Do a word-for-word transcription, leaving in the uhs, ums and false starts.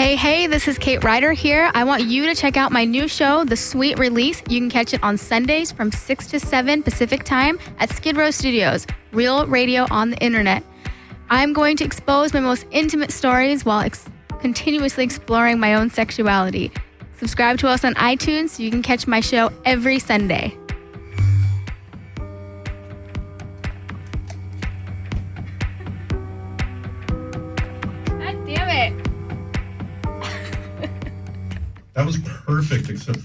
Hey, hey, this is Kate Ryder here. I want you to check out my new show, The Sweet Release. You can catch it on Sundays from six to seven Pacific Time at Skid Row Studios, real radio on the internet. I'm going to expose my most intimate stories while ex- continuously exploring my own sexuality. Subscribe to us on iTunes so you can catch my show every Sunday. God damn it. That was perfect, except